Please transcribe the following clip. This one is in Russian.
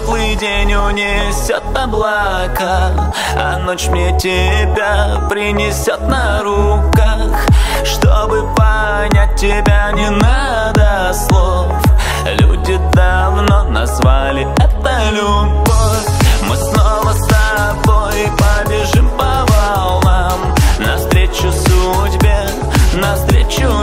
светлый день унесет облака, а ночь мне тебя принесет на руках. Чтобы понять тебя, не надо слов. Люди давно назвали это любовь. Мы снова с тобой побежим по волнам, навстречу судьбе, навстречу